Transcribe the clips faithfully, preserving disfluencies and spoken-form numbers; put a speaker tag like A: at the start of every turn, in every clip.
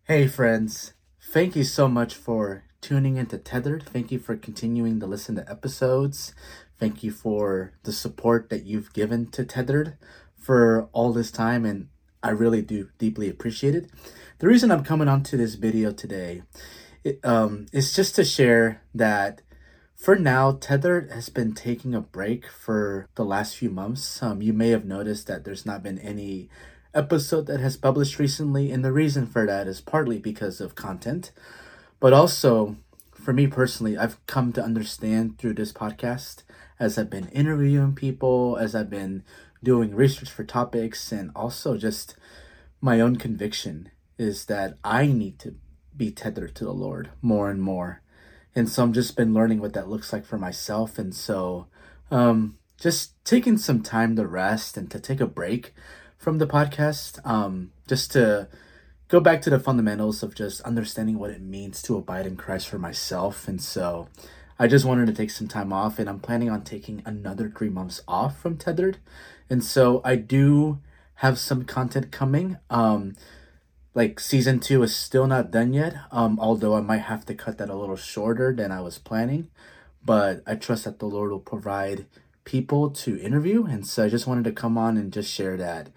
A: Hey, friends. Thank you so much for tuning into Tethered. Thank you for continuing to listen to episodes. Thank you for the support that you've given to Tethered for all this time, and I really do deeply appreciate it. The reason I'm coming onto this video today it, um, is just to share that for now, Tethered has been taking a break for the last few months. Um, you may have noticed that there's not been any episode that has published recently, and the reason for that is partly because of content, but also for me personally, I've come to understand through this podcast as I've been interviewing people, as I've been doing research for topics, and also just my own conviction is that I need to be tethered to the Lord more and more. And so I'm just been learning what that looks like for myself. And so um just taking some time to rest and to take a break from the podcast, um, just to go back to the fundamentals of just understanding what it means to abide in Christ for myself. And so I just wanted to take some time off, and I'm planning on taking another three months off from Tethered. And so I do have some content coming. Um, like season two is still not done yet, um, although I might have to cut that a little shorter than I was planning. But I trust that the Lord will provide people to interview. And so I just wanted to come on and just share that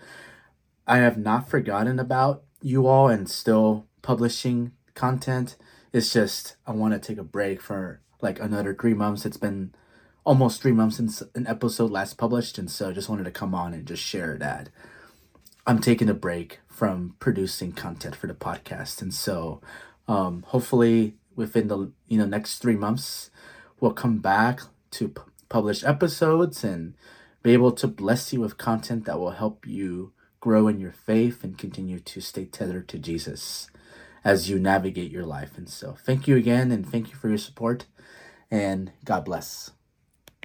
A: I have not forgotten about you all and still publishing content. It's just I want to take a break for like another three months. It's been almost three months since an episode last published, and so I just wanted to come on and just share that I'm taking a break from producing content for the podcast. And so um, hopefully within the you know next three months, we'll come back to p- publish episodes and be able to bless you with content that will help you grow in your faith and continue to stay tethered to Jesus as you navigate your life. And so thank you again, and thank you for your support, and God bless.